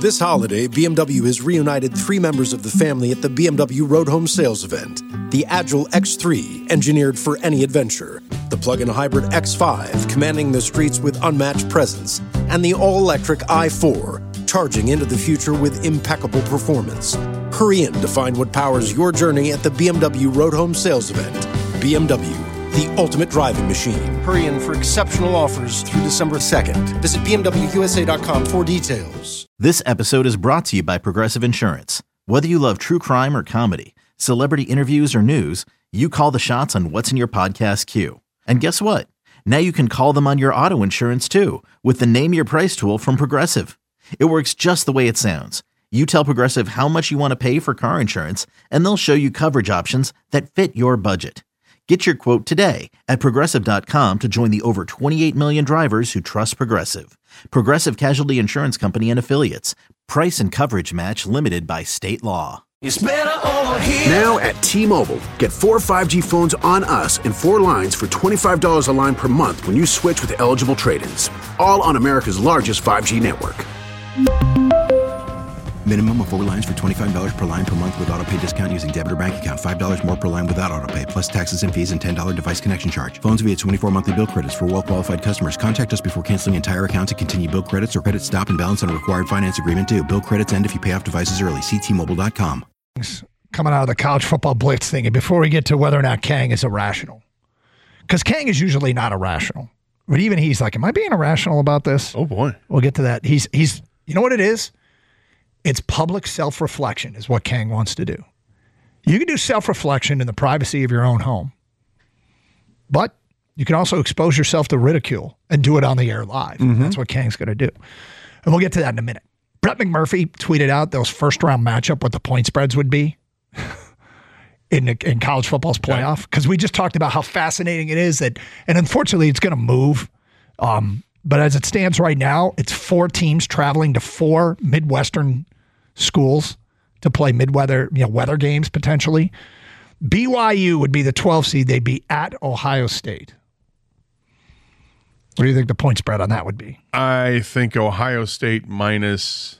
This holiday, BMW has reunited 3 members of the family at the BMW Road Home Sales event. The Agile X3, engineered for any adventure. The plug-in hybrid X5, commanding the streets with unmatched presence. And the all-electric i4, charging into the future with impeccable performance. Hurry in to find what powers your journey at the BMW Road Home Sales event. BMW, the ultimate driving machine. Hurry in for exceptional offers through December 2nd. Visit BMWUSA.com for details. This episode is brought to you by Progressive Insurance. Whether you love true crime or comedy, celebrity interviews or news, you call the shots on what's in your podcast queue. And guess what? Now you can call them on your auto insurance too with the Name Your Price tool from Progressive. It works just the way it sounds. You tell Progressive how much you want to pay for car insurance, and they'll show you coverage options that fit your budget. Get your quote today at Progressive.com to join the over 28 million drivers who trust Progressive. Progressive Casualty Insurance Company and Affiliates. Price and coverage match limited by state law. It's better over here. Now at T-Mobile, get 4 5G phones on us and 4 lines for $25 a line per month when you switch with eligible trade-ins. All on America's largest 5G network. Minimum of 4 lines for $25 per line per month with autopay discount using debit or bank account. $5 more per line without autopay, plus taxes and fees and $10 device connection charge. Phones via 24 monthly bill credits for well-qualified customers. Contact us before canceling entire account to continue bill credits or credit stop and balance on a required finance agreement due. Bill credits end if you pay off devices early. See T-Mobile.com. Coming out of the college football blitz thing, and before we get to whether or not Kang is irrational, because Kang is usually not irrational, but even he's like, am I being irrational about this? Oh, boy. We'll get to that. He's you know what it is? It's public self-reflection is what Kang wants to do. You can do self-reflection in the privacy of your own home, but you can also expose yourself to ridicule and do it on the air live. That's what Kang's going to do. And we'll get to that in a minute. Brett McMurphy tweeted out those first-round matchup, what the point spreads would be in college football's playoff, because we just talked about how fascinating it is that, and unfortunately it's going to move, but as it stands right now, it's 4 teams traveling to 4 Midwestern schools to play weather games potentially. BYU would be the 12th seed. They'd be at Ohio State. What do you think the point spread on that would be? I think Ohio State minus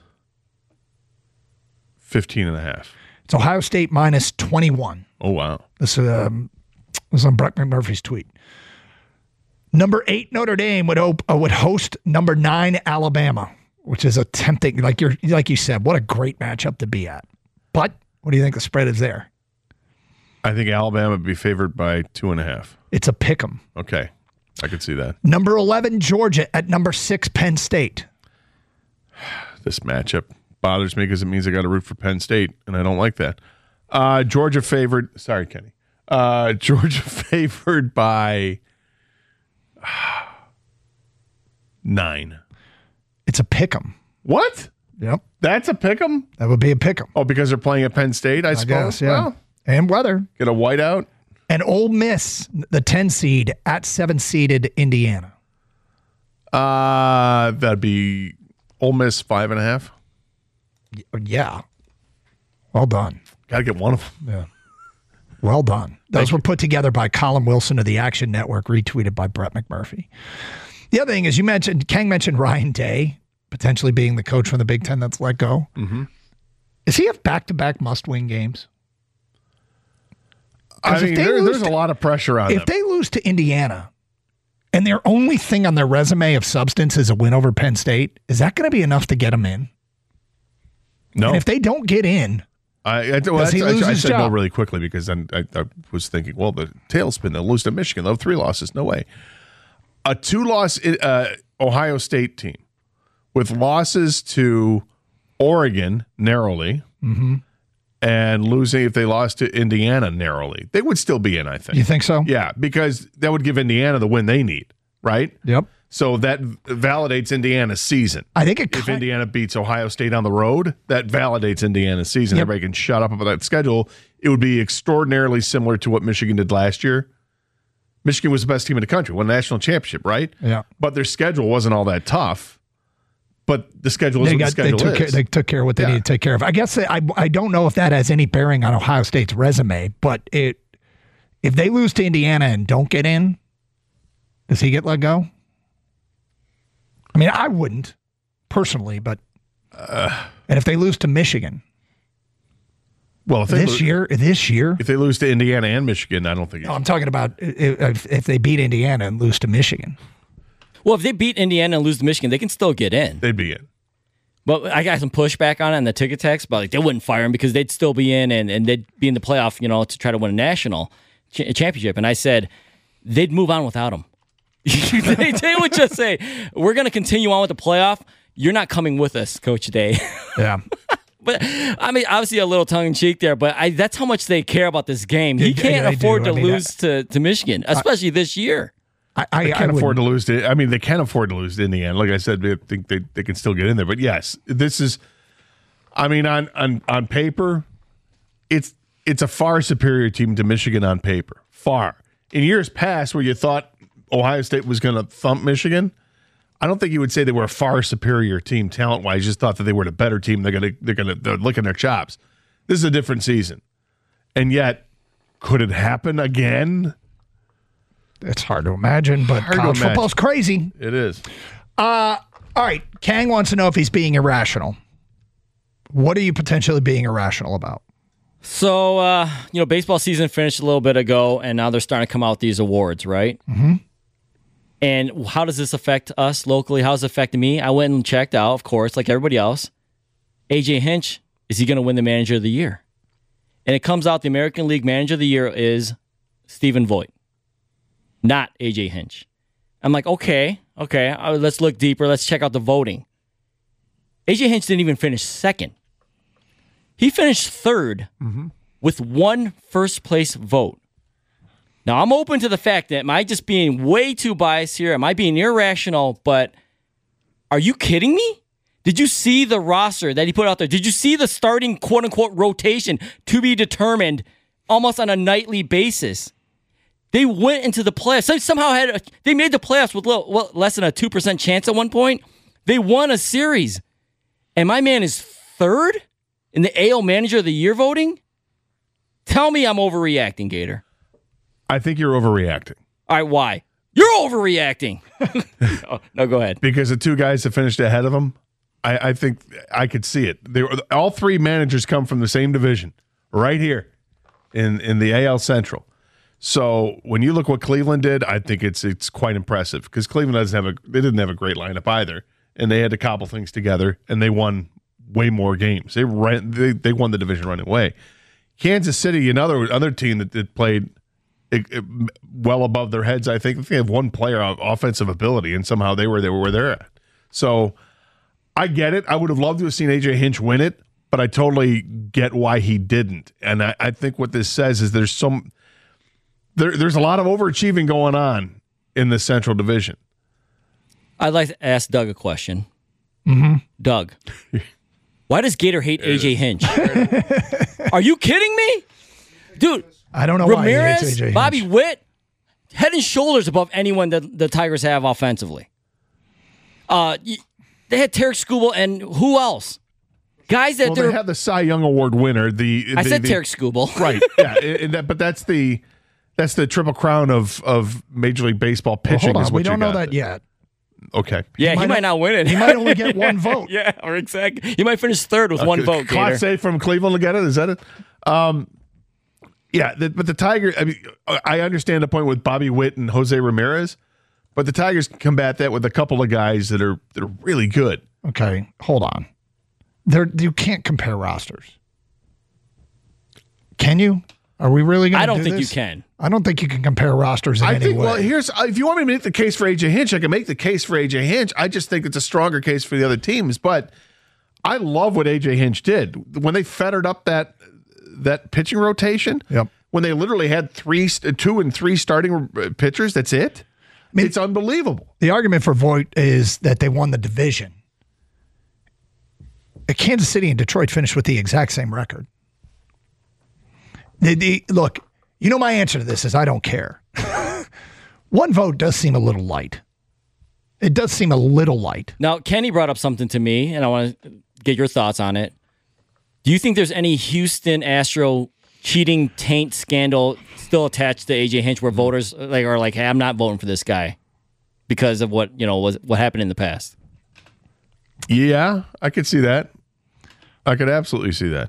15.5. It's Ohio State minus 21. Oh, wow. This is on Brett McMurphy's tweet. Number 8 Notre Dame would host number 9 Alabama, which is a tempting, like you said, what a great matchup to be at. But what do you think the spread is there? I think Alabama would be favored by 2.5. It's a pick'em. Okay, I could see that. Number 11 Georgia at number 6 Penn State. This matchup bothers me because it means I got to root for Penn State, and I don't like that. Georgia favored. Sorry, Kenny. Georgia favored by 9. It's a pick'em. What? Yep. That's a pick'em? That would be a pick'em. Oh, because they're playing at Penn State, I suppose? Guess, yeah. Well, and weather. get a whiteout? And Ole Miss, the 10 seed, at 7-seeded Indiana. That'd be Ole Miss 5.5. Yeah. Well done. Got to get one of them. Yeah. Well done. Those were put together by Colin Wilson of the Action Network, retweeted by Brett McMurphy. The other thing is Kang mentioned Ryan Day potentially being the coach from the Big Ten that's let go. Mm-hmm. Does he have back-to-back must-win games? I mean, there's a lot of pressure on them. If they lose to Indiana and their only thing on their resume of substance is a win over Penn State, is that going to be enough to get them in? No. And if they don't get in, I said no really quickly because then I was thinking, well, the tailspin, they'll lose to Michigan. They'll have 3 losses. No way. A 2-loss Ohio State team with losses to Oregon narrowly and losing if they lost to Indiana narrowly, they would still be in, I think. You think so? Yeah, because that would give Indiana the win they need, right? Yep. So that validates Indiana's season. I think if Indiana beats Ohio State on the road, that validates Indiana's season. Everybody can shut up about that schedule. It would be extraordinarily similar to what Michigan did last year. Michigan was the best team in the country, won the national championship, right? Yeah. But their schedule wasn't all that tough. But the schedule is what the schedule is. They took care of what they needed to take care of. I guess I don't know if that has any bearing on Ohio State's resume, but if they lose to Indiana and don't get in, does he get let go? I mean, I wouldn't personally, but And if they lose to Michigan, well, if this year, if they lose to Indiana and Michigan, I don't think. No, I'm talking about if they beat Indiana and lose to Michigan. Well, if they beat Indiana and lose to Michigan, they can still get in. They'd be in. But I got some pushback on it in the ticket text, but like they wouldn't fire him because they'd still be in and they'd be in the playoff, to try to win a national championship. And I said they'd move on without him. they would just say, "We're going to continue on with the playoff. You're not coming with us, Coach Day." Yeah. But I mean, obviously a little tongue in cheek there, but that's how much they care about this game. He can't afford to lose to Michigan, especially this year. They can't afford to lose to. I mean, they can afford to lose to Indiana. Like I said, they think they can still get in there. But yes, this is. I mean, on paper, it's a far superior team to Michigan on paper. Far. In years past, where you thought Ohio State was going to thump Michigan, I don't think you would say they were a far superior team talent wise. You just thought that they were the better team. They're licking their chops. This is a different season, and yet, could it happen again? It's hard to imagine, but college football's crazy. It is. All right. Kang wants to know if he's being irrational. What are you potentially being irrational about? So, baseball season finished a little bit ago, and now they're starting to come out with these awards, right? Mm-hmm. And how does this affect us locally? How does it affect me? I went and checked out, of course, like everybody else. A.J. Hinch, is he going to win the Manager of the Year? And it comes out the American League Manager of the Year is Stephen Vogt, not A.J. Hinch. I'm like, okay, let's look deeper. Let's check out the voting. A.J. Hinch didn't even finish second. He finished third with one first-place vote. Now, I'm open to the fact that am I just being way too biased here? Am I being irrational? But are you kidding me? Did you see the roster that he put out there? Did you see the starting quote-unquote rotation to be determined almost on a nightly basis? They went into the playoffs. Somehow they made the playoffs with less than a 2% chance at one point. They won a series. And my man is third in the AL Manager of the Year voting? Tell me I'm overreacting, Gator. I think you're overreacting. All right, why? You're overreacting. No, go ahead. Because the two guys that finished ahead of him, I think I could see it. All three managers come from the same division, right here in the AL Central. So when you look what Cleveland did, I think it's quite impressive because Cleveland didn't have a great lineup either, and they had to cobble things together, and they won way more games. They won the division running away. Kansas City, another team that played well above their heads. I think they have one player of offensive ability, and somehow they were where they're at. So I get it. I would have loved to have seen A.J. Hinch win it, but I totally get why he didn't. And I think what this says is there's a lot of overachieving going on in the Central Division. I'd like to ask Doug a question. Mm-hmm. Doug, why does Gator hate A.J. Hinch? Are you kidding me? Dude, I don't know Ramirez, why he hates A.J. Hinch. Bobby Witt, head and shoulders above anyone that the Tigers have offensively. They had Tarek Skubal and who else? Guys that they had the Cy Young Award winner. I said Tarek Skubal. Right, yeah, but that's the Triple Crown of Major League Baseball pitching. Well, hold on, is what we don't know got. that yet. Okay. Yeah, he might not win it. He might only get one vote. Yeah, or exactly. He might finish third with one vote. Class A from Cleveland to get it. Is that it? Yeah, but the Tigers. I mean, I understand the point with Bobby Witt and Jose Ramirez, but the Tigers can combat that with a couple of guys that are really good. Okay, hold on. You can't compare rosters. Can you? Are we really going to do this? I don't think you can. I don't think you can compare rosters in any way. Well, if you want me to make the case for A.J. Hinch, I can make the case for A.J. Hinch. I just think it's a stronger case for the other teams. But I love what A.J. Hinch did. When they fettered up that pitching rotation, yep. When they literally had 2 and 3 starting pitchers, that's it? I mean, it's unbelievable. The argument for Vogt is that they won the division. Kansas City and Detroit finished with the exact same record. Look, you know my answer to this is I don't care. One vote does seem a little light. It does seem a little light. Now, Kenny brought up something to me, and I want to get your thoughts on it. Do you think there's any Houston Astro cheating taint scandal still attached to A.J. Hinch where voters are like, hey, I'm not voting for this guy because of what happened in the past? Yeah, I could see that. I could absolutely see that.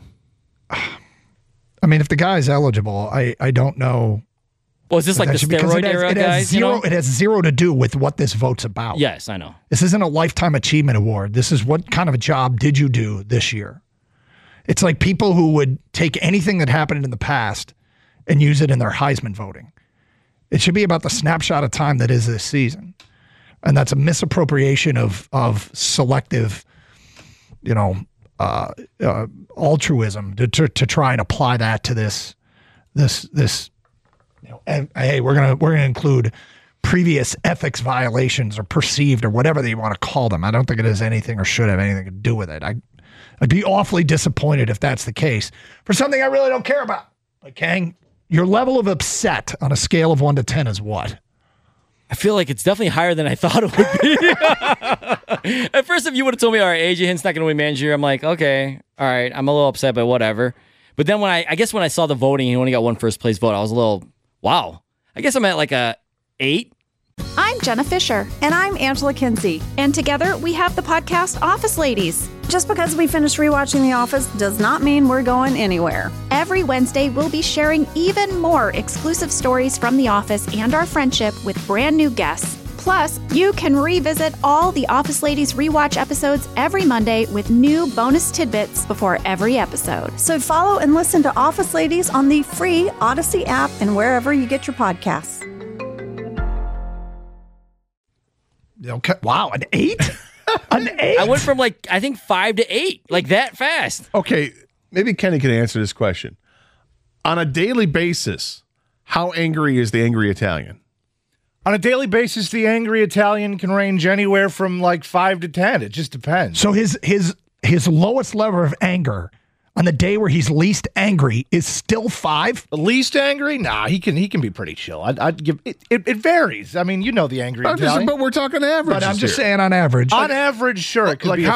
I mean, if the guy is eligible, I don't know. Well, is this like the steroid era, guys? It has zero to do with what this vote's about. Yes, I know. This isn't a Lifetime Achievement Award. This is what kind of a job did you do this year? It's like people who would take anything that happened in the past and use it in their Heisman voting. It should be about the snapshot of time that is this season. And that's a misappropriation of selective, altruism to try and apply that to this. And, hey, we're gonna include previous ethics violations or perceived or whatever that you want to call them. I don't think it has anything or should have anything to do with it. I'd be awfully disappointed if that's the case for something I really don't care about. Like, Kang, your level of upset on a scale of 1 to 10 is what? I feel like it's definitely higher than I thought it would be. At first, if you would have told me, all right, AJ Hint's not going to win manager, I'm like, okay, all right, I'm a little upset, but whatever. But then when I saw the voting, he only got one first place vote, I was a little, wow. I guess I'm at like a 8. I'm Jenna Fisher. And I'm Angela Kinsey. And together we have the podcast Office Ladies. Just because we finished rewatching The Office does not mean we're going anywhere. Every Wednesday, we'll be sharing even more exclusive stories from The Office and our friendship with brand new guests. Plus, you can revisit all the Office Ladies rewatch episodes every Monday with new bonus tidbits before every episode. So follow and listen to Office Ladies on the free Odyssey app and wherever you get your podcasts. Okay. Wow, an 8? An 8? I went from I think 5 to 8, like that fast. Okay, maybe Kenny can answer this question. On a daily basis, how angry is the angry Italian? On a daily basis, the angry Italian can range anywhere from 5 to 10. It just depends. So his lowest level of anger on the day where he's least angry is still 5? Least angry? Nah, he can be pretty chill. I'd give it varies. I mean, the angry Italian. But we're talking average. But I'm just saying on average. On average, sure. It could be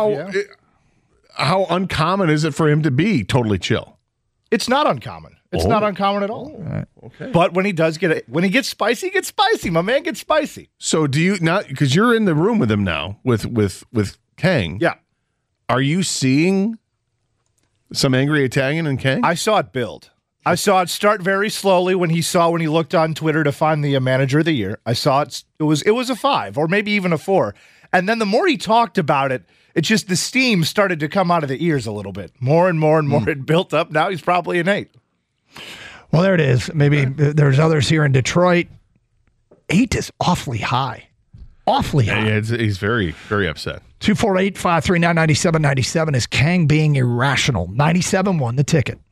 how uncommon is it for him to be totally chill? It's not uncommon. It's not uncommon at all. Right. Okay. But when he gets spicy, he gets spicy. My man gets spicy. So do you not, because you're in the room with him now with Kang. Yeah. Are you seeing some angry Italian in Kang? I saw it build. I saw it start very slowly when he looked on Twitter to find the manager of the year. I saw it was a 5 or maybe even a 4. And then the more he talked about it, it's just the steam started to come out of the ears a little bit. More and more and more it built up. Now he's probably an 8. Well, there it is. Maybe there's others here in Detroit. 8 is awfully high. Awfully high. Yeah, he's very, very upset. 248-539-9797 is Kang being irrational. 97 won the ticket.